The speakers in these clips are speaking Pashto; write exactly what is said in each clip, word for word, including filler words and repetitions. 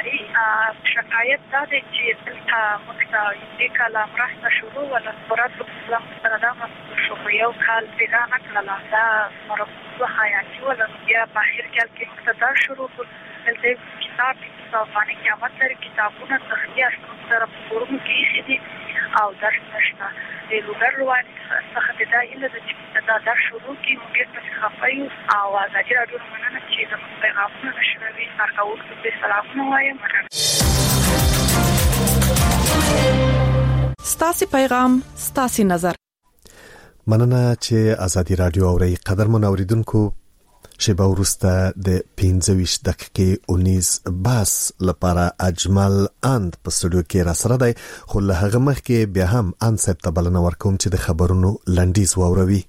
لري. شکایت دا دی چې دلته موږ ته دې کاله مرسته شروع ولا فرات اسلام سره دا مسؤل شو یو کال پیدا نه کړله دا مرسته حیاتي ولا بیا په هر کال کې مقتدر شروع دلته کتاب صافانه قیامت لري کتابونه تخلیه سره په ورونو کې دي او درس نشته د لوګر روان څخه دا اله د دا درس شروع کی موږ په خفایو او ازادي راډیو مننه چې د پیغامونو نشروي تاکاوت په سلامونه وایم. ستاسي پیغام ستاسي نظر. مننه چې ازادي راډیو اوري قدرمن اوریدونکو شیبه ورسته د پنځه ویشت دقیقې اونیز باس لپاره اجمل اند په سټوډیو کې را سره دی خو له هغه مخکې بیا هم ان صاحب ته بلنه ورکوم چې د خبرونو لنډیز واوروي.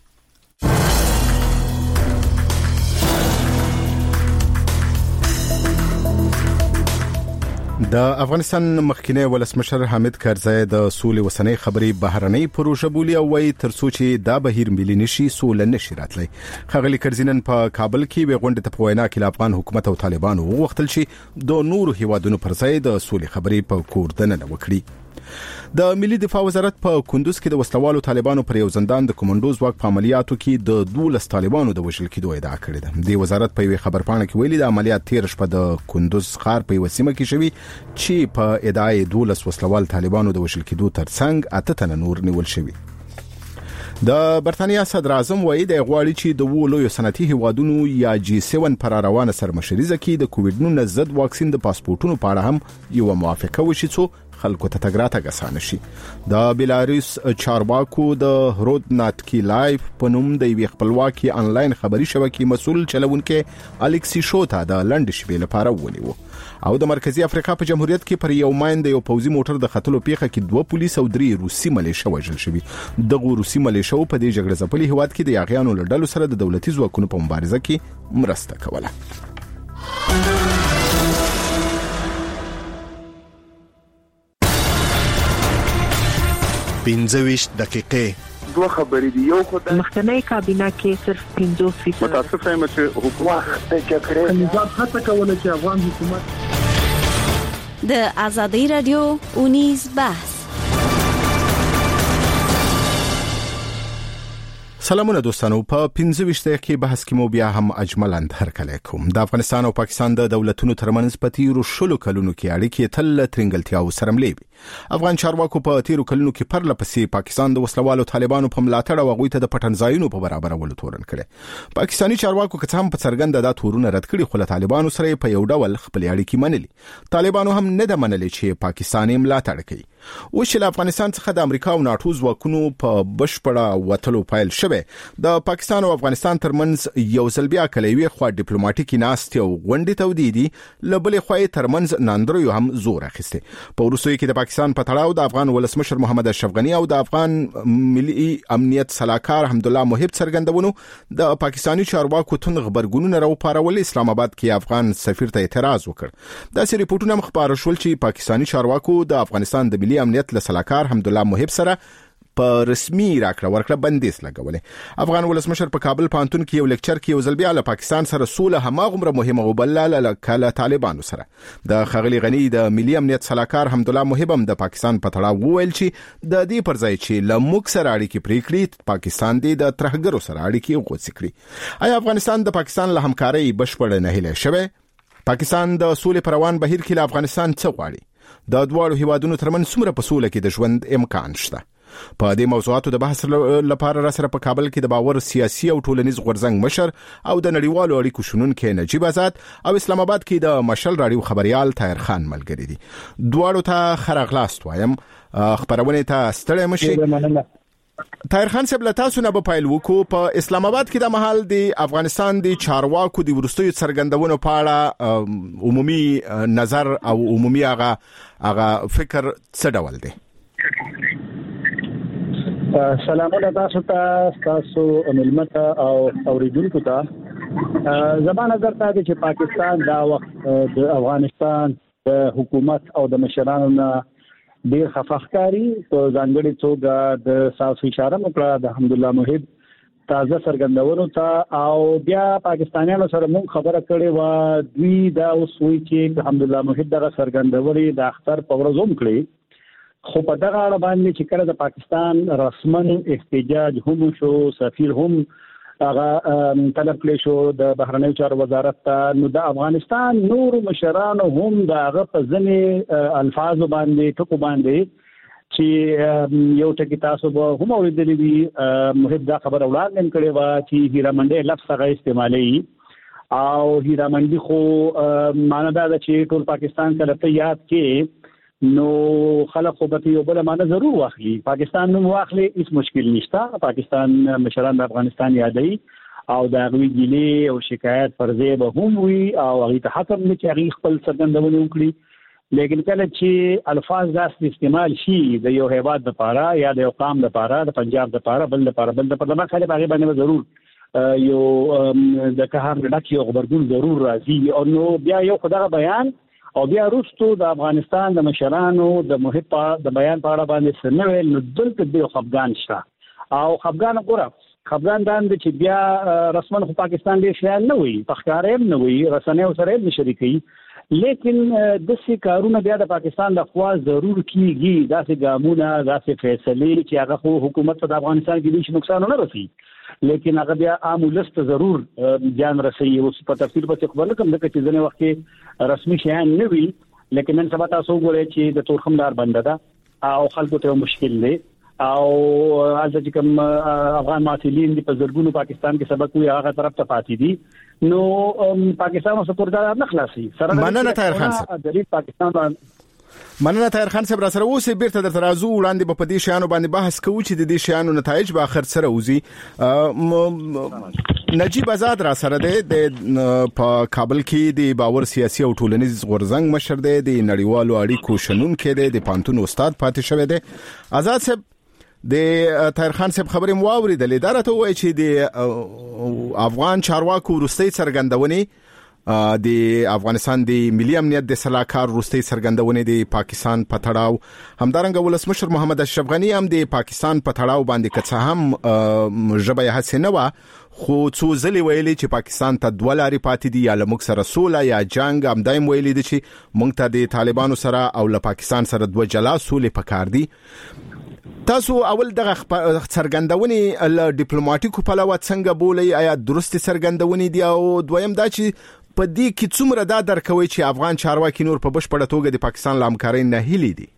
د افغانستان مخکینی ولسمشر حامد کرزی د سولې وسنۍ خبرې بهرنۍ پروژه بولی او وایي ترڅو چې دا بهیر ملي نشي سوله نشي راتلی. ښاغلي کرزی نن په کابل کې وی غونډه ته په وینا کې افغان حکومت او طالبانو وغوښتل چې د نورو هیوادونو پر ځای د سولې خبرې په کور دننه وکړي. د ملي دفاع وزارت په کندوز کې د وسلوالو طالبانو پر یو زندان د کمانډو ځواک په عملیاتو کې د دولس طالبانو د وژل کېدو ادعا کړې ده. د وزارت په یوه خبرپاڼه کې ویلي د عملیات تیر شپه د کندوز ښار په وسیمه کې شوی چې په ادعای دولس وسلوال طالبانو د وژل کېدو ترڅنګ اته تنه نور نیول شوی. د برتانیا صدر اعظم وایي د غواړي چې د وولو صنعتي هیوادونو یا جی سیون پر روانه سرمشريزه کې د کووډ نولس ضد واکسین د پاسپورتونو په اړه هم یو موافقه وشي چې خلکو ته تګ راتګ اسانه شي. د بیلاروس چارواکو د رودناتکی لایف په نوم د یوې خپلواکي انلاین خبري شبکې مسؤل چلوونکي الکسی شوتا د لند شپې لپاره ونیو او د مرکزی افریقا په جمهوریت کې پر یو ماین د یو پوزي موټر د خطلو پیخه کې دوه پولیس او درې روسي ملیشه وژل شوی. دغه روسي ملیشه په دې جګړه ځپلي هیواد کې د یاغیانو له ډلو سره د دولتي ځواکونو په مبارزه کې مرسته کوله. پنځه ویشت دقیقې دوه خبرې دي. یو خدای مخکنی کابینه کې صرف پنځوس فیصد متاسف یم چې حکومت ته کړی نظام هڅه کوله چې افغان حکومت د ازادي رادیو اونیز بحث. سلامونه دوستانو، په پنځه ویشت دقیقې بحث کې مو بیا هم اجمل اند هرکلی کوم. د افغانستان او پاکستان د دولتونو ترمنځ په تیرو شلو کلونو کې اړیکې تل ترنګلتیاو سره ملي وي. افغان چارواکو په تیرو کلونو کې پرله پسې پاکستان د وسلوالو طالبانو په ملاتړ او غوي ته د پټن ځایونو په برابرولو تورن کړي. پاکستاني چارواکو که هم په څرګنده د تورونه رد کړي خو له طالبانو سره په یو ډول خپل اړیکې منلي. طالبانو هم نه د منلي چې پاکستاني ملاتړ کوي. و چې افغانستان څخه د امریکا او ناتو ځواکونو په بشپړه وټلو پایل شوه د پاکستان او افغانستان ترمنځ یو ځل بیا کلیوي خو ډیپلوماټیکي ناستې او غونډې تودیدي لبلې خوې ترمنځ ناندرو هم زور اخیسته. په وروستیو کې د پاکستان په تړاو د افغان ولسمشر محمد اشرف غنی او د افغان ملي امنیت صلاحکار حمدالله محب څرګندونو د پاکستاني چارواکو تون خبرګونونه راوپارول. اسلام آباد کې افغان سفیر ته اعتراض وکړ. داسې ریپورتونه مخبار شول چې پاکستاني چارواکو د افغانستان د ملي امنیت له صلاحکار حمدالله محب سره په رسمي راکړه ورکړه بندیز لګولې. افغان ولسمشر په کابل پانتون کې یو لیکچر کې یو ځل بیا له پاکستان سره سوله هماغومره مهمه وبلله لکه طالبانو سره. د خغلی غنی د ملي امنیت صلاحکار حمدالله محب هم د پاکستان په تړاو وویل چې د دې پر ځای چې له موږ سره اړیکې پرې کړي پاکستان دې د ترهګرو سره اړیکې غوڅ کړي. آیا افغانستان د پاکستان له همکارۍ بشپړ نه هیله شوی؟ پاکستان د سولې پروان بهیر کې له افغانستان څه غواړي؟ د دواړو هیوادونو ترمنځ څومره په سوله کې د ژوند امکان شته؟ په دې موضوعاتو د بحث لپاره را سره په کابل کې د باور سیاسي او ټولنیز غورځنګ مشر او د نړیوالو اړیکو شنونکي نجیب آزاد او اسلام آباد کې د مشل راډیو خبريال طاهر خان ملګری دي. دواړو ته خراغلاست وایم. خبرونه ته ستړی مشي. طاهر خان صاحب له تاسو نه به پیل وکړو. په اسلام آباد کې د محل د افغانستان د چارواکو د ورستیو څرګندونو په اړه عمومي نظر او عمومي هغه هغه فکر څه ډول دی؟ سلامونه تاسو ته، تاسو ملمت او اوریدونکو ته. زما نظر ته چې پاکستان دا وخت د افغانستان د حکومت او د مشرانو نه ډیر خفقاري په ځانګړي توګه د ساوث اشاره وکړه د حمدالله محب تازه څرګندونو ته او بیا پاکستانیانو سره مونږ خبره کړې و دوی دا اوس وی چې الحمدلله محب دغه څرګندونې د اختر په ورځ هم کړې خو په دغه اړه باندې چې کله د پاکستان رسمن احتجاج هم شو سفیر هم هغه طلب کړی شو د بهرنیو چارو وزارت ته نو د افغانستان نور مشرانو هم د هغه په ځینې الفاظ باندې ټکو باندې چې یو ټکی تاسو به هم اوریدلې وي محب دا خبر وړاندې کړې و چې هیرامنډي لفظ هغه استعمالي او هیرامنډي خو معنی دا چې ټول پاکستان کله ته یاد کې نو خلک خو به یو بل معنی ضرور واخلي پاکستان نوم واخلي هیڅ مشکل نشته پاکستان مشران د افغانستان یادوي او دا غوي ګيلي او شکایت پر ځای به هم وي او هغه ته حکم نه چې هغه خپل څرګندونه وکړي لیکن کله چې الفاظ داس استعمال شي د یو هیواد لپاره یا د یو قوم لپاره د پنجاب لپاره بل لپاره بل لپاره ما خاله باغې باندې ضرور یو د کهام لکه یو خبرګون ضرور راځي او نو بیا یو خدای بیان او بیا وروسته د افغانستان د مشرانو د محب د بیان په اړه باندې سنوي نو دلته د خفګان شته او خفګان ګوره خفګان دان چې بیا رسمن خو پاکستان دې شیان نه وي پخکارې نه وي رسنۍ سره نه شریکي لیکن د څه کارونه بیا د پاکستان د خوا ضرور کیږي داسې ګامونه داسې فیصله چې هغه خو حکومت د افغانستان کې هیڅ نقصان نه رسي لیکن هغه بیا عام ولست ضرور جان رسي او په تفصیل په خبر کوم د چې ځنه وخت رسمي شیان نه وي لیکن نن سبا تاسو ګورئ چې د تورخمدار بنده ده او خلکو ته مشکل دی او البته کوم افغان معتلین په زرګونو پاکستان کې سبق وي هغه طرف ته پاتې دي نو پاکستان او سپورټار نه خلاصي سره مننه طاهر خان صاحب د پاکستان مننه طاهر خان صاحب را سره اوسې بیرته در ترازو وړاندې په دې شیانو باندې بحث کوو چې د دې شیانو نتایج به اخر سره وزي نجیب آزاد را سره د په کابل کې د باور سیاسي او ټولنیز غورزنګ مشر دی د نړیوالو اړیکو شنون کې دی د پانتون استاد پاتې شوی دی آزاد صاحب د طاهر خان صاحب خبرې مو اوریدلې دا راته وایي چې د افغان چارواکو وروستۍ څرګندونې د افغانستان د ملي امنیت د سلاکار وروستۍ څرګندونې د پاکستان په تړاو همدارنګه ولسمشر محمد اشرف غنی هم د پاکستان په تړاو باندې کڅ هم ژبه هڅه نه و خو څو ځلې ویلي چې پاکستان ته دوه لارې پاتې دي یا له موږ سره سوله یا جنگ هم دایم ویلي دي چې موږ ته د طالبانو سره او له پاکستان سره دوه جلا سولې پکار دي تاسو اول دغه څرګندونې له ډیپلوماټیکو پلوه څنګه بولئ آیا درست څرګندونې دي او دویم دا چې په دې کې څومره دا درکوي چې افغان چارواکي نور په بشپړه توګه د پاکستان له همکارۍ نه هیلي دي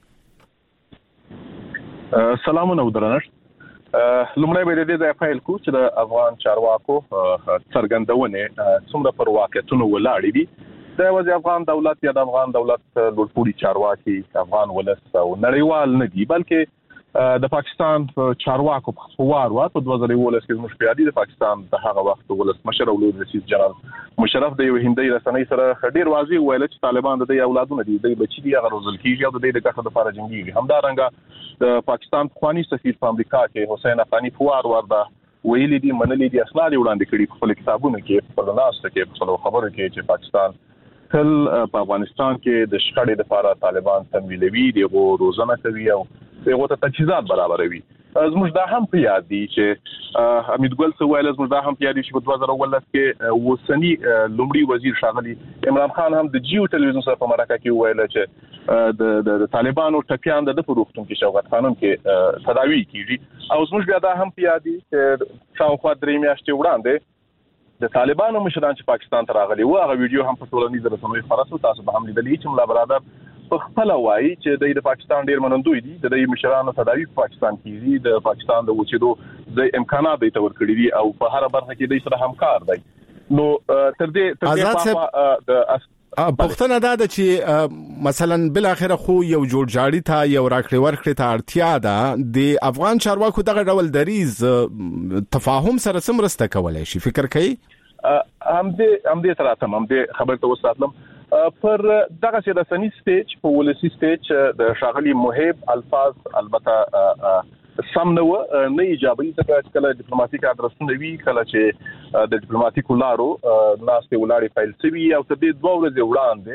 سلامونه ودرنښت لومړی به د دې ځای پیل کوو چې د افغان چارواکو څرګندونې څومره پر واقعیتونو ولاړې دي د وځي افغان دولت یا د افغان دولت لوړپوړي چارواکي افغان ولس او نړیوال نه دي بلکې د پاکستان چارواکو په خبر وا په دوه زره ولس کې مشر پیادي د پاکستان د هغه وخت ولس مشر او لوی رئیس جنرال مشرف د یو هندي رسنۍ سره ډیر واضح ویل چې طالبان د اولادونو دي د بچي دي هغه روزل کیږي او د دې د کښه د فارجنګي همدارنګه د پاکستان خواني سفیر په امریکا کې حسین افغاني فوار ورده ویلي دي منلي دي اصلاح وړاندې کړي په کتابونو کې په لاسته کې په خبرو کې چې پاکستان تل په افغانستان کې د شخړې لپاره طالبان تمویلوي دي او روزنه کوي او دغه ته تجهیزات برابروي زموږ دا هم په یاد دي چې حمید ګل څه ویل زموږ دا هم په یاد دي چې په دوه زره ولس کې وسنی لومړي وزیر شاغلي عمران خان هم د جیو ټلویزیون سره په مرکه کې ویل چې د طالبانو ټپیان د پروختون کې شوغت قانون کې تداوی کیږي او زموږ بیا دا هم په یاد دي چې شاوخوا درې میاشتې وړاندې د طالبانو مشران چې پاکستان ته راغلي و هغه ویډیو هم په ټولنیزو رسنیو خپاره شو تاسو به هم لیدلی چې ملا برادر په خپل وایي چې د پاکستان ډیر منندوی دي د مشرانو تداوی په پاکستان کې دي د پاکستان د وچېدو د امکانات د تور کړی دي او په هر برخه کې د سره همکار دي نو تر دې تر دې د پښتنه دا ده چې مثلا بل اخره خو یو جوړ جاړی ته یو راکړی ورکړی ته اړتیا ده د افغان چارواکو دغه ډول دریز تفاهم سره سمرسته کولای شي فکر کوي هم دې هم دې سره هم دې خبر ته وساتلم پر دغه چې د سنی سټیج په ولسی سټیج د شاغلی محب الفاظ البته سم نو نه ایجابي ځکه چې کله ډیپلوماټیک ادرسونه وی کله چې د ډیپلوماټیک لارو ناسته ولاړې فایل سوي او تدې دوه ورځې وړاندې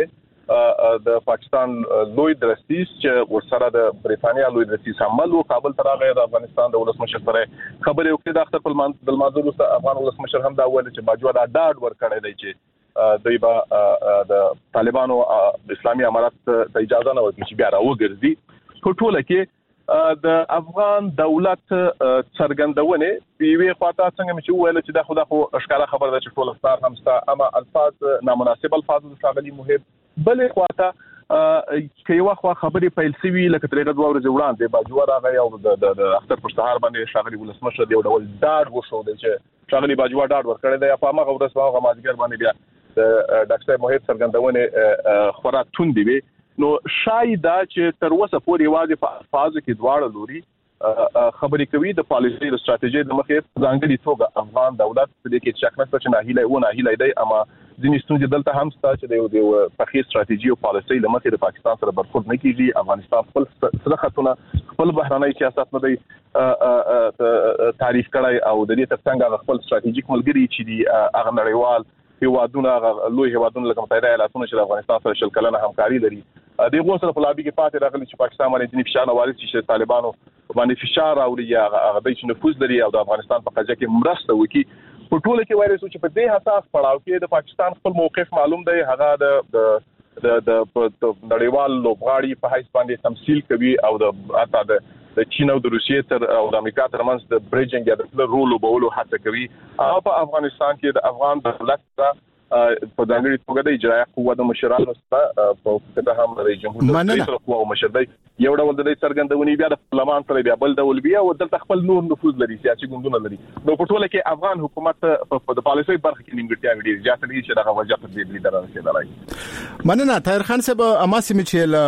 د پاکستان لوی درستیس چې ورسره د بریټانیا لوی درستیس عمل او کابل ته راغی د افغانستان د ولسمشر سره خبرې وکړې د اختر په د المنظور افغان ولسمشر هم دا ویل چې باجوړ دا ډاډ ورکړی دی چې دوی به د طالبانو اسلامي امارات ته اجازه نه ورکړي چې بیا راوګرځي په ټوله کې د افغان دولت څرګندونه پیوي خواته څنګه چې ویل چې دا خو د اشکاله خبر ده چې ټول ستار هم ستا اما الفاظ نامناسب الفاظ د شاغلي محب بلې خواته کې یو خوا خبرې پیل سوي لکه ترغه دوه ورځې وړاندې باجوړ راغی او د اختر پر سهار باندې شاغلي ولسمشر دی ډول ډاډ وشو چې شاغلي باجوړ ډاډ ورکړی دی په هغه ورځ هغه ماجګر باندې بیا د ډاکټر محب څرګندونه خورا توندې وي نو شاید دا چې تر اوسه پورې واځي په فاز کې دواړه لوري خبرې کوي د پالیسي د ستراتیژي د مخې ځانګړي توګه افغان دولت د کې شک نشته چې نه هیله و نه هیله دی اما ځینې ستونزې دلته هم شته چې د یو پخې ستراتیژي او پالیسي د مخې د پاکستان سره برخورد نه کیږي افغانستان خپل سره خطونه خپل بهرنۍ سیاست نه دی تعریف کړای او د دې ترڅنګ خپل ستراتیژیک ملګری چې دی هغه نړیوال هیوادونه لوی هیوادونه لکه متحده ایالاتونه چې افغانستان سره شل کلنه همکاري لري د غوښتنې په لابي کې پاتې راغلي چې پاکستان باندې ځینې فشار وارد شي چې طالبانو باندې فشار او هغه د نفوذ لري او د افغانستان په قضیه کې مرسته وکړي په ټوله کې وایي چې په دې حساس پړاو کې د پاکستان خپل موقف معلوم دی هغه د د د نړیوال لوبغاړي په حیث باندې تمثيل کوي او د اته د د چین او د روسیې تر او د امریکا ترمنځ د بریجینګ یا د رول وبولو هڅه کوي او په افغانستان کې د افغان دولت سره په ځانګړي توګه د اجرایه قوه د مشرانو سره په کته هم د جمهوریت رئیس قوه مشر دی یو ډول د څرګندونې بیا د پارلمان سره بیا بل ډول بیا او دلته خپل نور نفوذ لري سیاسي ګوندونه لري نو په ټوله کې افغان حکومت په د پالیسي برخه کې نیمګړتیا وړي ځکه چې دغه وجه په دې لیدل راځي مننه طاهر خان صاحب اما سم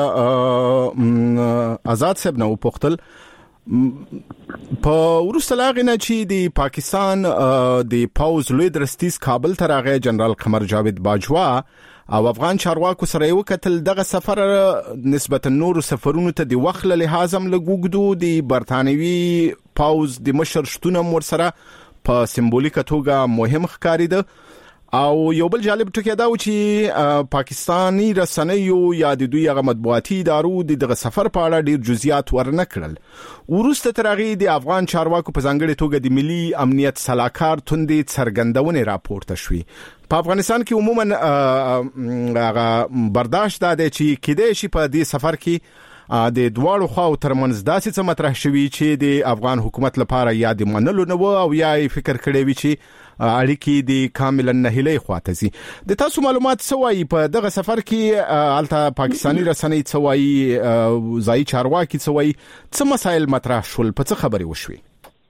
چې آزاد صاحب نو پختل په ورسته لاغنه چې د پاکستان د پاوز لوی درستیس کابل ته راغی جنرال قمر جاوید باجوا او افغان چارواکو سره یو کتل دغه سفر نسبت نور سفرونو ته د وخت له لحاظ هم لګوګدو د برتانوي پاوز د مشر شتونه مور سره په سمبولیکه توګه مهم ښکاریده او یو بل جالب ټکی دا و چې پاکستانی رسنیو یا د دوی هغه مطبوعاتي ادارو دغه سفر په اړه ډیر جزئیات ورنه کړل ورسته ترغي د افغان چارواکو په ځانګړي توګه د ملي امنیت صلاحکار توندې څرګندونه راپورته شوې په افغانستان کې عموما هغه برداشت ده چې کېدې شي په دې سفر کې د دواړو خواو ترمنځ داسې څه مطرح شوي چې د افغان حکومت لپاره یا د منلو نه و او یا فکر کړی وي چې اړیکې د کاملا نهیلې خواته زی د تاسو معلومات سوای په دغه سفر کې الته پاکستانی رسنۍ سوای ځای چارواکي سوای څه مسایل مطرح شول په څه خبرې وشوي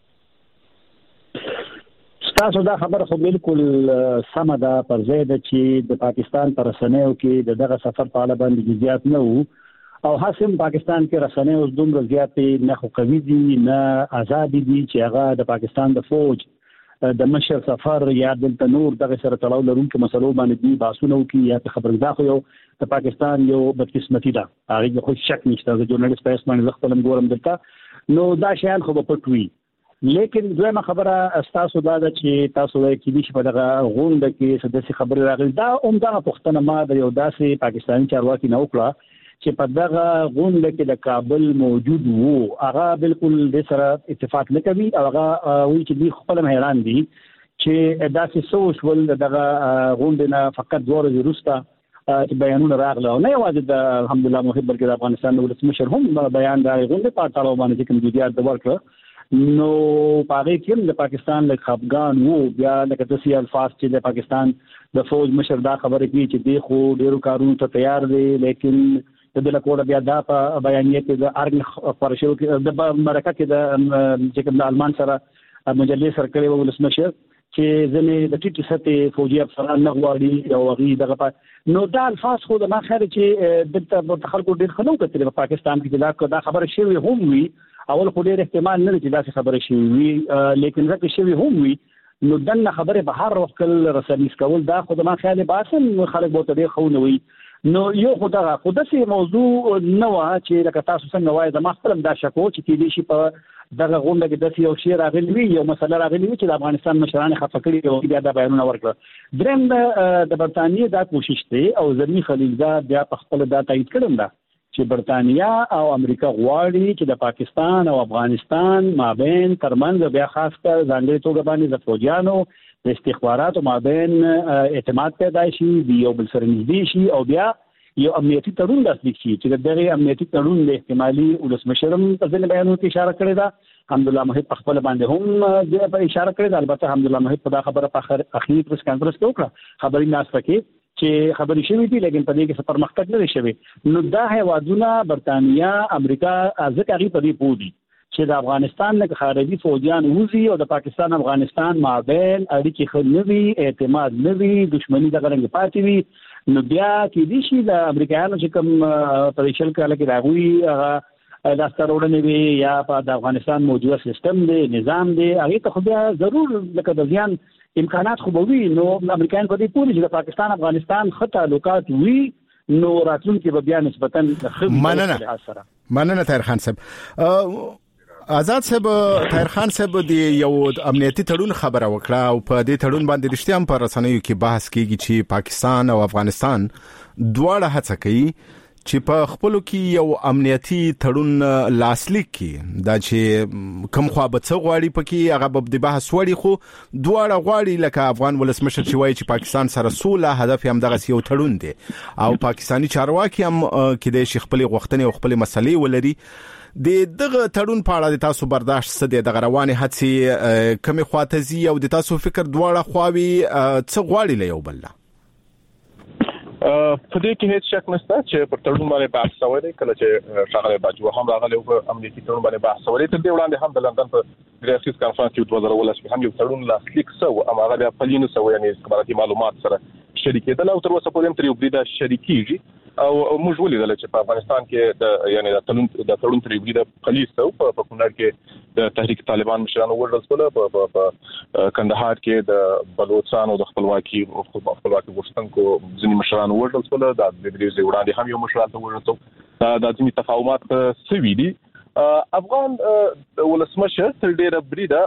تاسو دا خبر خو بالکل سم ده پر ځای ده چې د پاکستان پر رسنیو کې دغه سفر په اړه باندې جزئیات نه وو او حاسم پاکستان کې رسنۍ اوس دومره زیاتې نه خو قوي دي نه آزاد دي چې هغه د پاکستان د فوج د مشر سفر یا د نور دغه سره تړاو لرونکو مسلو باندې دي باسونه وکي یا خبرګزا خو یو د پاکستان یو بدقسمتي ده هغه خو شک نشته د ژورنالیست په اساس باندې خپل ګورم دلته نو دا شیان خو په پټوي لیکن دویمه خبره تاسو دا ده چې تاسو وايي چې دې په دغه غونډه کې څه داسې خبره راغلي دا عمده پښتنه ما د یو داسې پاکستاني چارواکي نه وکړه چې په دغه غونډه کې د کابل موجود وو هغه بالکل د سره اتفاق نه کوي او هغه وایي چې دوی خپل حیران دي چې داسې سوشل دغه غونډه نه فقط دوه ورځې وروسته چې بیانونه راغله نه یوازې د الحمدلله محب بلکې د افغانستان ولسمشر هم بیان د غونډې په اړه باندې کوم جديات د ورکړه نو پاره کې د پاکستان له خپګان وو بیا لکه د سی الفاظ چې د پاکستان د فوج مشر دا خبره کوي چې دی خو ډیرو کارونو ته تیار دی لیکن د بل کوډ بیا دا په بیانیه کې د ارګ خبرشو کې د مرکه کې د چې کوم المان سره مجلې سره کړي ولسمشر چې ځنې د ټیټ سطح فوجي افسران نه غواړي او غي دغه نو دا الفاظ خو د ما خیر چې د خلکو ډیر خلکو کتل په پاکستان کې دا خبره شوی هم وي اول خو ډیر احتمال نه چې دا خبره شوی وي لیکن راکې شوی هم وي نو دنه خبره به هر وخت رسنیس کول دا خو د ما خیال باسم خلک به ډیر خو نه وي نو یو خدای خدای موضوع نو چې لکه تاسو څنګه وایي د مخکلم دا شکو چې کې دي شي په دغه غونډه کې د یو شی راغلی وي یو مسله راغلی وي چې د افغانستان مشران خفه کړي او بیا د بیانونه ورکړه دریم د برتانیې دا کوشش دی او زمي خلیلزاد بیا په خپل دا تایید کړم دا چې برتانیا او امریکا غواړي چې د پاکستان او افغانستان مابین ترمنځ بیا خاص کر ځانګړي توګه باندې د فوجیانو د استخباراتو مابین اعتماد پیدا شي دی یو بل سره نږدې شي او بیا یو امنیتي تړون لاسلیک شي چې دغه امنیتي تړون د احتمالي ولسمشرم په ځینې بیانونو کې اشاره کړې ده حمدالله محب په خپل باندې هم د اشاره کړې ده البته حمدالله محب په دا خبره په اخر اخیری پریس کانفرنس کې وکړه خبري ناس پکې چې خبري شوې دي لیکن په دې کې څه پرمختګ نه شوی نو دا هیوادونه برتانیا امریکا ځکه هغه په دې پوه دي چې د افغانستان نه خارجي فوجیان وزي او د پاکستان افغانستان مابین اړیکې خنوي اعتماد نوي دښمنی د غرنګ پاتې وي نو بیا کې دي چې د امریکایانو چې کوم پریشل کاله کې راغوي هغه د سترورنې وي یا په د افغانستان موجوده سیستم دی نظام دی هغه ته خو بیا ضرور لکه د ځان امکانات خو به وي نو امریکایان په دې پوه دي چې د پاکستان افغانستان خط تعلقات وي نو راتلونکي به بیا نسبتا مننه مننه طاهر خان صاحب آزاد صاحب طاهر خان صاحب دی یو امنیتي تړون خبره وکړه او په دې تړون باندې رښتیا هم په رسنیو کې بحث کیږي چې پاکستان او افغانستان دواړه هڅه کوي چې په خپل کې یو امنیتي تړون لاسلیک کړي دا چې کوم خوا به څه غواړي پکې هغه به د بحث وړي خو دواړه غواړي لکه افغان ولسمشر چې وایي چې پاکستان سره سوله هدف هم دغه یو تړون دی او پاکستاني چارواکي هم کې د شیخ خپل غوښتنې او خپل مسلې ولري د دغه تړون په اړه د تاسو برداشت څه دی د رواني هڅې کمی خواتزي او د تاسو فکر دواړه خواوي څه غواړي له یو بل په دې کې هیڅ شک نشته چې پر تړون باندې بحث شوی دی کله چې شغله باجو هم راغلی او امنیتي تړون باندې بحث شوی تر دې وړاندې هم د لندن په ګریفیس کانفرنس کې دوه زره ولس هم یو تړون لاسلیک شو او هغه بیا په لینو شو یعنی استخباراتي معلومات سره شریکېدل او تر اوسه پورې هم تر یو بریده شریکيږي او موږ ولیدل چې په افغانستان کې د یعنی د تړون د تړون تر یو بریده خلیص او په کونړ کې د تحریک طالبان مشرانو ورسول په کندهار کې د بلوچستان او د خپلواکي او خپلواکي غوښتونکو ځینې مشرانو ورسول د دې وړاندې هم یو مشران ته ورسول دا د ځینې تفاهمات سوي دي افغان ولسمشر تر ډیره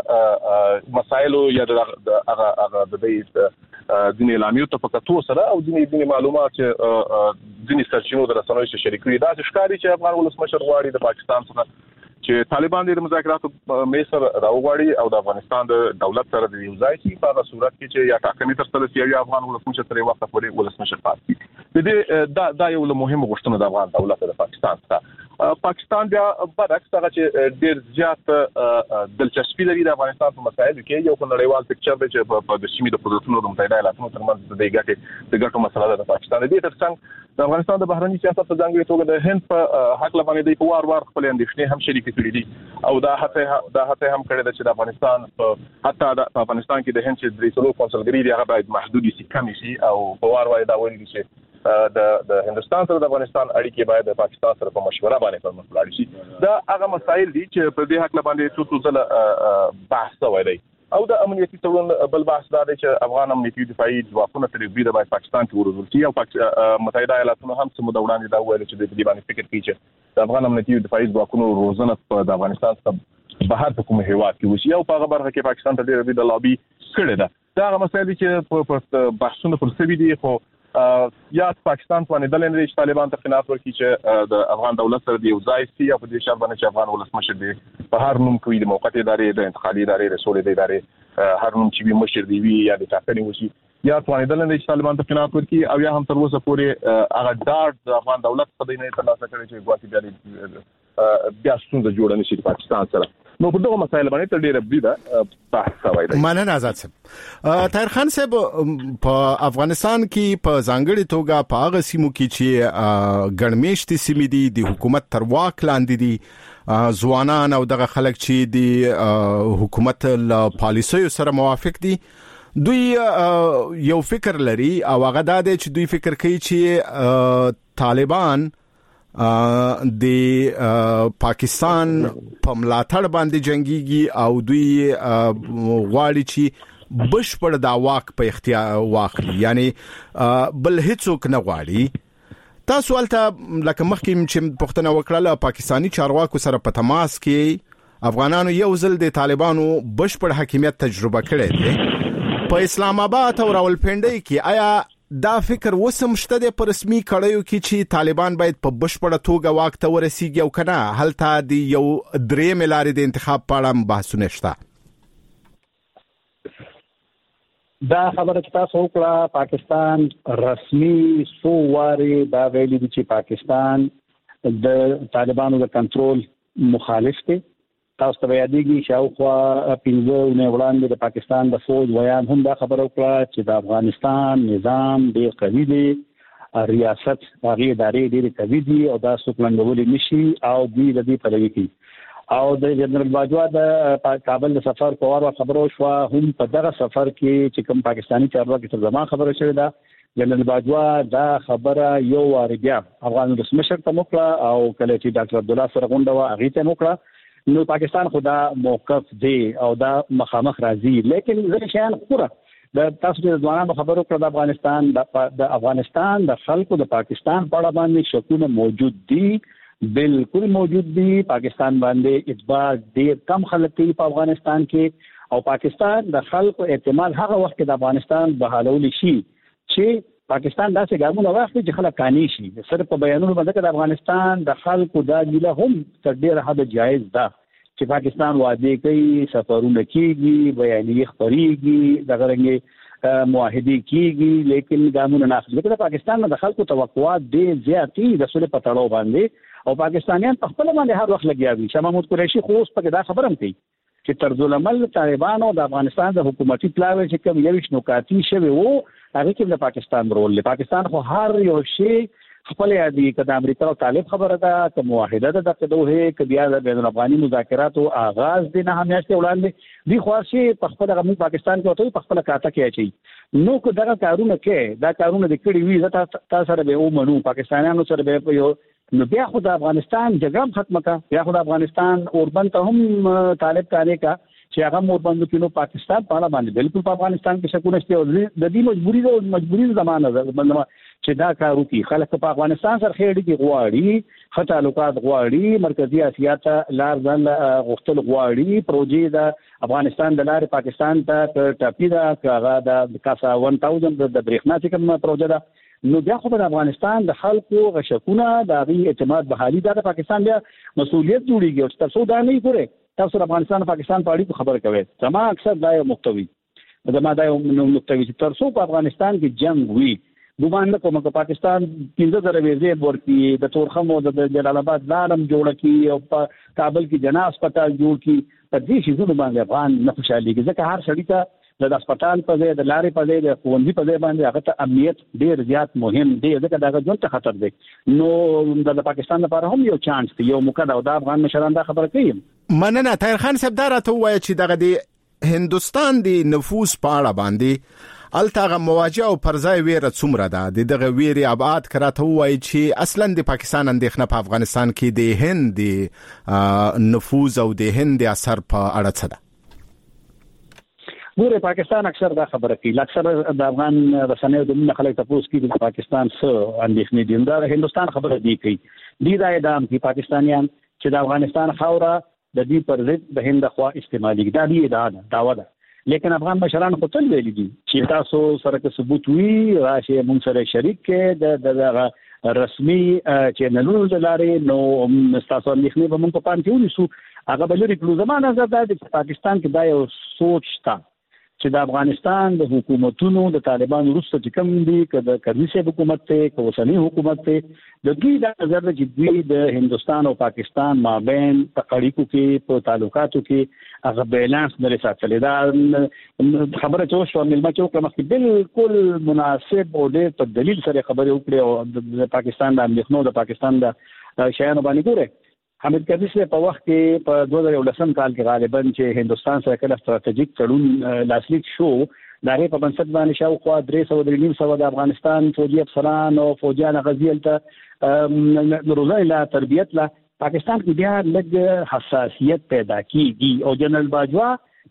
بریده مسایل یا د هغه هغه د دې ځینې اعلامیو ته پکاتو سره او ځینې ځینې معلومات چې ځینې سرچینو د رسنیو سره شریکوي دا ښکاري چې افغان ولسمشر غواړي د پاکستان سره چې طالبان د مذاکراتو میسر راوغواړي او د افغانستان د دولت سره د یو ځای کې په صورت کې چې یا ټاکنې تر سره سي یا افغان ولسمشر تر وخت پورې ولسمشر پاتې د دې دا دا یو له مهمه غوښتنه د افغان دولت د پاکستان څخه پاکستان بیا برعکس هغه چې ډېر زیات دلچسپي لري د افغانستان په مسایلو کې یو نړیوال پکچر دی چې په د سیمې د قدرتونو د متحده ایالاتو ترمنځ د ګټې د ګټو مسله ده د پاکستان دی ترڅنګ د افغانستان د بهرنی سیاست په ځانګړي توګه د هند په حق لبانې دی په وار وار خپل اندېښنې هم شریک کړي دي او دا هڅه دا هڅه هم کړې ده چې د افغانستان په حتی د افغانستان کې د هند چې درې څلور کونسلګری دی هغه باید محدود شي کم شي او په وار وار دا وایي چې د د هندستان سره د افغانستان اړیکې باید د پاکستان سره په مشوره باندې پر مخ لاړ شي دا هغه مسایل دي چې په دې حق باندې څو څو ځله بحث شوی دی او د امنیتي تړون بل بحث دا دی چې افغان امنیتي دفاعي ځواکونه تر دې باید پاکستان کې ورزول شي او متحده ایالاتونو هم څه مده وړاندې دا ویل چې د دې باندې فکر کوي چې د افغان امنیتي دفاعي ځواکونو روزنه په د افغانستان څخه بهر په کوم هیواد کې وشي او په هغه برخه کې پاکستان ته ډېر د لابي کړی ده دا هغه مسایل چې په بحثونو پر سوي دي خو یا پاکستان باندې د لنډ ریش طالبان ته خلاف ورکړي چې د افغان دولت سره د یو ځای سي او په دې شرط باندې چې افغان ولسمشر دی په هر نوم کوي د موقت ادارې د انتقالي ادارې د سولې ادارې هر نوم چې مشر دی وي یا د ټاکنې وشي یا باندې د لنډ ریش طالبان ته خلاف ورکړي او یا هم تر اوسه پورې هغه ډاډ د افغان دولت څخه نه ترلاسه کړي چې ګواکې بیا بیا ستونزه جوړه نشي د پاکستان سره نو په دغه مسایل باندې تر ډیره بریده بحث شوی دی. مننه آزاد صاحب. طاهر خان صاحب په افغانستان کې په ځانګړي توګه په هغه سیمو کې چې ګڼمېشتي سیمې دي د حکومت تر واک لاندې دي ځوانان او دغه خلک چې د حکومت له پالیسیو سره موافق دي دوی یو فکر لري او هغه دا دی چې دوی فکر کوي چې طالبان د پاکستان په ملاتړ باندې جنگيږي او دوی غواړي چې بشپړ دا واک په اختیار واخلي یعنی بل هیڅوک نه غواړي تاسو ولته لکه مخکې چې پښتنه وکړه پاکستانی چارواکو سره په تماس کې افغانانو یو ځل د طالبانو بشپړ حاکمیت تجربه کړې ده په اسلام آباد او راولپنډي کې. آیا دا فکر وسم شته د رسمي کړیو کې چې طالبان باید په بشپړه توګه واک ته ورسیږي او کنه هلته د یو درې ملاري د انتخاب په اړه بحثونه شته؟ دا خبره چې تاسو وکړه پاکستان رسمي سو واري دا ویلي دي چې پاکستان د طالبانو د کنټرول مخالف دی. تاسو ته یادېږي شاوخوا پنځه ونې وړاندې د پاکستان د فوج ویان هم دا خبره وکړه چې د افغانستان نظام ډېر قوي دی، ریاست هغه ادارې ډېرې قوي دي او دا څوک لنډولی نشي او دوی د دې پلوي کوي. او د جنرال باجوا د کابل د سفر په واره خبرو شو هم په دغه سفر کې چې کوم پاکستانی چارواکي تر زما خبره شوې ده جنرال باجوا دا خبره یو واره بیا افغان رسمشر ته وکړه او کله چې ډاکټر عبد الله سره غونډه و هغه ته وکړه. نو پاکستان خدا موقف دی او دا مخامخ راځي، لیکن ځکه شیان خوره د تاسو د ځوانانو خبرو کړه د افغانستان د افغانستان د خلکو د پاکستان په اړه باندې شکونه موجود دي، بالکل موجود دي. پاکستان باندې اعتبار ډیر کم خلک کوي په افغانستان کې او پاکستان د خلکو اعتماد هغه وخت د افغانستان بحالول شي چې پاکستان داسې ګامونه واخلي چې خلک قانع شي. صرف په بیانونو باندې د افغانستان د خلکو دا ګیله هم تر ډیره حد جایز ده چې پاکستان وعده کوي، سفرونه کیږي، بیانیې خبريږي، دغه رنګه معاهدې کیږي، لیکن ګامونه نه اخلي. د پاکستان د خلکو توقعات ډیر زیاتې د سولې په تړاو باندې او پاکستانیان په خپل باندې هر وخت لګیا دي. شاه محمود قریشي خو اوس په دا خبره هم کوي چې طرزالعمل طالبانو د افغانستان د حکومتي پلاوی چې کوم یو شنوکاتی شوی وو هغه کې د پاکستان رول دی. پاکستان خو هر یو شی خپل یادي کده امریکا او طالب خبره ده ته معاهده ده د دوه کې بیا د بین الافغاني مذاکراتو آغاز دي نه همیاشته وړاندې دی خواشي په خپل غو پاکستان کې وته په خپل کاته کې اچي نو کو دغه کارونه کې دا کارونه د کړي وی زته تاسو سره به ومنو پاکستانیانو سره به یو نو بیا خو د افغانستان جګړه ختمه کا بیا خو د افغانستان اوربند ته هم طالب کاری کا چې هغه اوربند کې نو پاکستان په اړه باندې بالکل په افغانستان کې شکونه شته او د دې مجبوری د مجبوری زمانه ده چې دا کار وکړي. خلک په افغانستان سره خېړي کې غواړي، ښه تعلقات غواړي، مرکزی اسیا ته لار ځان غوښتل غواړي، پروژې د افغانستان د لارې پاکستان ته ټاپي ده هغه د کاسا one thousand د برېښنا چې کوم پروژه ده. نو بیا خو د افغانستان د خلکو غشکونه د غي اعتماد بحالي د پاکستان بیا مسؤلیت جوړیږي او تاسو دا نه کوئ. تاسو د افغانستان پاکستان په اړه خبر کوي زما اکثر دا یو محتوی زما دا یو محتوی چې تر څو په افغانستان کې جنگ وي ګومان نه کوم چې پاکستان پنځه زره ویزې ورکړي، د تورخم او د جلال آباد لارم جوړ کړي او په کابل کې جنا هسپتال جوړ کړي. په دې شي زونه باندې افغان نه خوشاليږي ځکه هر سړی ته د هسپتال په ځای د لارې په ځای د خوندې په ځای باندې هغه ته امنیت ډیر زیات مهم دی ځکه دا ژوند ته خطر دی. نو د پاکستان لپاره هم یو چانس دی، یو موقع ده او د افغان مشران دا خبره کوي. مننه. طاهر خان صاحب دا راته وایي چې دغه د هندستان د نفوذ په اړه باندې التاغه مواجهه او پرځای ویره څومره ده دغه ویری ابعاد کراته وایي چې اصلا د پاکستان اندېښنه په افغانستان کې د هند نفوذ او د هند اثر په اړه څه ده؟ ګوره پاکستان اکثر دا خبره کوي، اکثر د افغان رسنیو د من خلک تاسو کې د پاکستان څخه اندېښنې دي، دا هندستان خبره دی کوي دی دا ادم چې پاکستانیان چې د افغانستان خاوره د دې پر ضد د هند خوا استعمالي دا دی دا داوا ده. لیکن افغان مشران خو تل ویلي دي چې تاسو سره که ثبوت وي راشي مونږ سره شریک کې د رسمي چینلونو د لارې نو تاسو اندېښنې به مونږ په پام کې ونیسو. هغه بل لري کلو زمانه زده د پاکستان کې دا یو سوچ تا چې د افغانستان د حکومتونو د طالبان وروسته چې کوم دي کله کرزي حکومت ته کوسنی حکومت ته د دوی د نظر د جدي د هندستان او پاکستان مابین په اړیکو کې په تعلقاتو کې هغه بیلانس نه ساتل دا خبره چې شو ملما چې کومه بالکل مناسب او د دلیل سره خبره وکړي او د پاکستان د اندېښنو د پاکستان د شایانو باندې ګوره حامد کرزي په وخت کې په دوه هزار ولسم کال کې غالبا چې هندستان سره کله ستراتیژیک تړون لاسلیک شو دا په بنسټ باندې شاوخوا درې سوه درې نیم سوه د افغانستان فوجي افسران او فوجیان غزیل ته روزانه لا تربیت لا پاکستان کې بیا لږ حساسیت پیدا کیږي او جنرال باجوا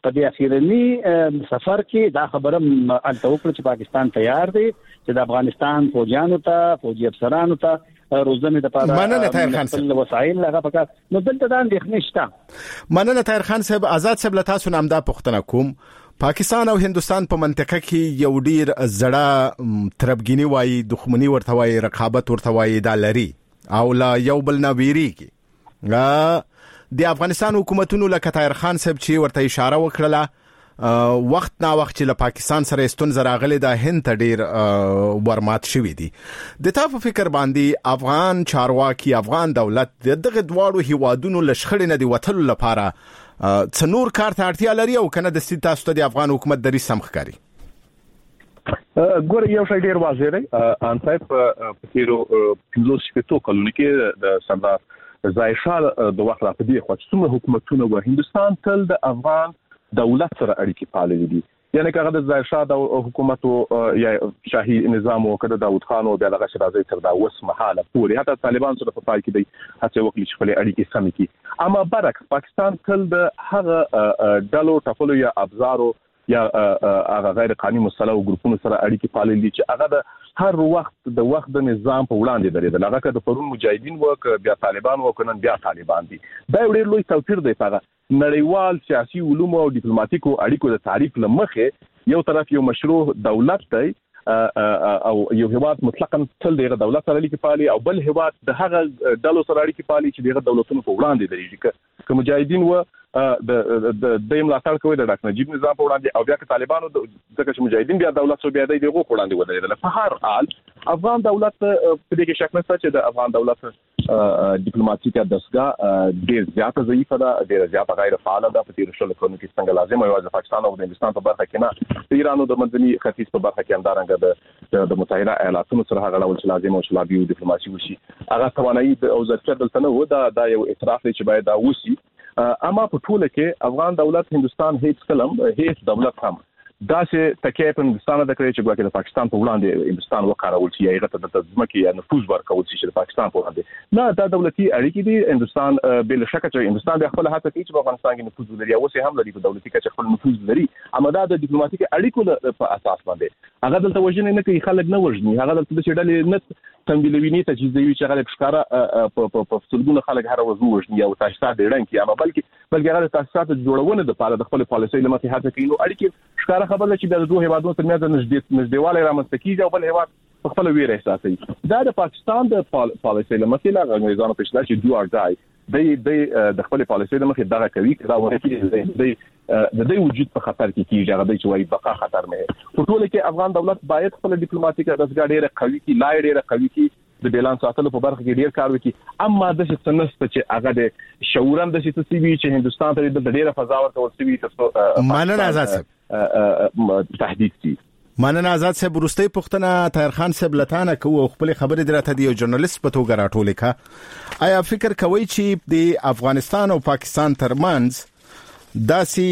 په دې اخیرنی سفر کې دا خبره التوکل چې پاکستان تیار دی چې د افغانستان فوجیانو ته فوجي افسرانو ته روزنه د پاره مننه طاهر خان صاحب وسایل هغه پکې نو دلته دا اندېښنه شته. مننه طاهر خان صاحب. آزاد صاحب له تاسو نام دا پوښتنه کوم، پاکستان او هندستان په منطقه کې یو ډیر زړه تربګینی وایي، دښمنی ورته وایي، رقابت ورته وایي دا لري او لا یو بل نه ویریږي. د افغانستان حکومتونو لکه طاهر خان صاحب چې ورته اشاره وکړه وخت نا وخت چې له پاکستان سره ستونزې راغلي دا هند ته ډیر ورمات شوی دي. د تاسو فکر باندې افغان چارواکي افغان دولت دغه دواړو هیوادونو لشخړې نه دی وټل لپاره څنور کار ته اړتیا لري او کنه د سیاسي تاسو د افغان حکومت درې سم ښکاری؟ ګور یو شی ډیر واضح دی. ان صاحب په تیرو پنځوس شپږ کلونو کې د سردار ظاهر شاه د وخت را پدې خو څومره حکومتونه و هندستان تل د افغان دولت سره اړیکې پاللې دي. یعنی کله د ظاهر شاه د حکومت یا شاهي نظام او کده داوود خان او د هغه شرازي تر دا اوس مهاله پورې حتی طالبان سره په پای کې دی هڅه وکړي چې خپل اړیکې سم کړي. اما برعکس پاکستان تل د هغه ډلو ټاپلو یا ابزارو یا هغه غیر قانوني مسلو ګروپونو سره اړیکې پاللې دي چې هغه د هر وخت د وخت د نظام په وړاندې درېدل. هغه که د پرون مجاهدین وک بیا طالبان وک نن بیا طالبان دي. دا ډېر لوی توپیر دی. هغه نړیوال سیاسي علوم او ډیپلوماټیکو اړیکو د تعریف لمخه یو طرف یو مشروع دولت دی او یو هیواد مطلقاً تل دغه دولت سره اړیکې پالي او بل هیواد د هغه ډلو سره اړیکې پالي چې دغه دولتونو په وړاندې درېږي. که مجاهدین و د د ملاتړ کوي د ډاکټر نجیب نظام په وړاندې او بیا که طالبانو ځکه چې مجاهدین بیا دولت سو بیا د دغه وړاندې ودرېدل. په هر حال افغان دولت په دې کې شک نشته چې د افغان دولت ډیپلوماټیکه دستګاه ډېر زیاته ضعیفه ده، ډېر زیاته غیر فعاله ده. په تیر شلو کلونو کې څنګه لازم او د پاکستان او د هندستان په برخه کې نه د ایران او د منځني ختیځ په برخه کې همدارنګه د متحده ایالاتونو سره هغه ډول چې لازم او چې لابي ډیپلوماسي وشي هغه توانایي او ظرفیت دلته نه و. دا دا یو اعتراف دی چې باید دا وشي. اما په ټوله کې افغان دولت هندستان هیڅ کلم هیڅ دولت هم دا چې تکیه په هندستان د کړی چې ګواکې د پاکستان په وړاندې هندستان وکړول چې هغه ته د ځمکې یا نفوذ ورکول شي د پاکستان په وړاندې نه. دا دولتي اړیکې دي. هندستان بل شک چې هندستان د خپل هڅه کوي چې په افغانستان کې نفوذ لري او اوس هم لري په دولتي کې خپل نفوذ لري. اما دا د ډیپلوماټیک اړیکو په اساس باندې هغه دلته وژنې نه کوي، خلک نه وژني، هغه دلته د شډلې نه تنبیلوینی تجهیزوي چې هغه ښکارا په په څلګونه خلک هر ورځ وژني او تاسیسات ډېرن کې اما بلکې بلکې هغه تاسیسات جوړونه د پاره د خپل پالیسۍ لمخې هڅه کوي. نو اړیکې ښکارا خبره چې د دوه هیوادونو ترمنځ نږدې نږدېوالی رامنځته کیږي او بل هیواد په خپل ویره احساسوي. دا د پاکستان د پالیسۍ لمخې لا انګریزانو په شلا چې دوه ځای د د خپل پالیسۍ لمخې دغه کوي دا ورته د د دې وجود په خطر کې کیږي. هغه د چوي بقا خطر نه. په ټوله کې افغان دولت باید خپل ډیپلوماټیک دستګاه ډېره قوي کی لا ډېره قوي کی د بیلانس ساتلو په برخه کې ډېر کار وکړي. اما د څه نسته چې هغه د شعورم د څه سی وی چې هندستان ته د ډېره فضا ورکول شوی تاسو مننه آزاد صاحب تهدید کی. مننه آزاد صاحب. ورستۍ پوښتنه طاهر خان صاحب لتانه کوو خپل خبرې درته دی یو ژورنالیست په توګه راټولې کا. آیا فکر کوي چې د افغانستان او پاکستان ترمنځ داسي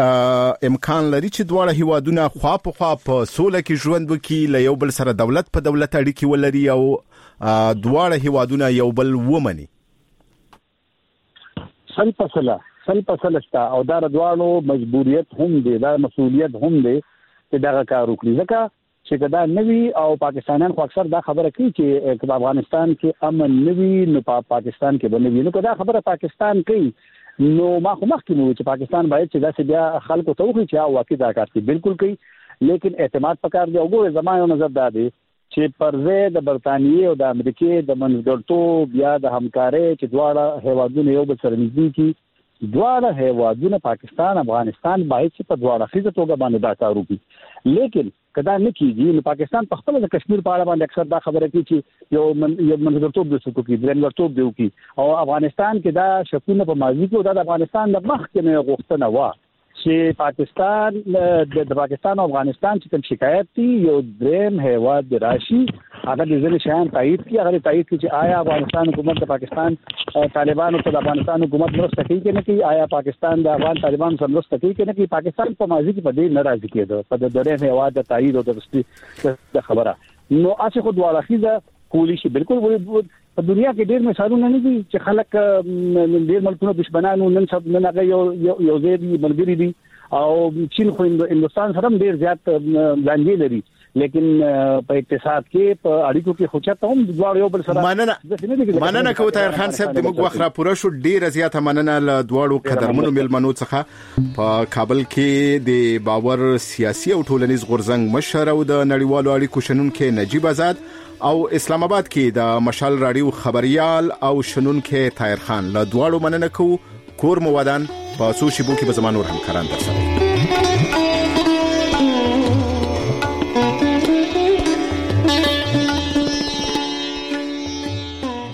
امکان لري چې دواړه هیوادونه خوا په خوا په سوله کې ژوند وکړي، له یو بل سره دولت په دولت اړیکې ولري او دواړه هیوادونه یو بل ومني؟ سل فصله سل فصله شته او دا دواړو مجبوریت هم دی، دا مسؤلیت هم دی چې دا کار وکړي. ځکه چې دا نوی او پاکستانیان خو اکثر دا خبره کوي چې په افغانستان کې امن نوی نو په پاکستان کې به نوی. نو دا خبره پاکستان کوي نو ما خو مخکې مو چې پاکستان باید چې داسې بیا خلکو ته وخی چې واقعي دا کار کوي بالکل کوي، لیکن اعتماد پکار دی. وګوره زما یو نظر دا دی چې پرځه د برتانیې او د امریکای د منځګړتوب یا د همکارۍ چې دواړه هیوادونه یو بل سره نږدې کی، دواړه هیوادونه پاکستان افغانستان باید چې په دواړه خیزه توګه باندې دا کار وکړي. لیکن کدا نه کیږي نو پاکستان په خپل د کشمیر په اړه باندې اکثر دا خبره کوي چې یو من یو منځګړتوب د څه کوي درنګړتوب دی کوي او افغانستان کې دا شکونه په ماضي کې دا د افغانستان د مخ کې نه غوښتنه و چې پاکستان د پاکستان او افغانستان چې کوم شکایت دي یو دریم هیواد د راشي هغه د ځینې شیان تایید کړي، هغه تایید کړي چې آیا افغانستان حکومت د پاکستان طالبانو ته د افغانستان حکومت مرسته کوي کې نه کوي، آیا پاکستان د افغان طالبانو سره مرسته کوي کې نه کوي. پاکستان په ماضي کې په دې ناراضي کېده په د دریم هیواد د تایید او د خبره نو اسی خو دواړه خيزه کولی شي. بالکل په دنیا کې ډېر مثالونه نه دي چې خلک ډېر ملکونو دشمنانو نن سب نن هغه یو یو ځای دی ملګری دي او چین خو هندستان سره ډیر زیات ځانګړي لري لیکن په اقتصاد کې په اړیکو کې خوچته هم دوه یو بل سره مننه مننه کو طاهر خان صاحب د موږ وخت را پوره شو ډیر زیات مننه له دواړو قدرمنو ملمنو څخه په کابل کې د باور سیاسي او ټولنیز غورځنګ مشر او د نړیوالو اړیکو شنونکو نجیب آزاد او اسلام آباد کې د مشال رادیو خبريال او شنونکو طاهر خان له دواړو مننه کو کور مو ودان په سوشي بو کې به زمانور همکاران درسره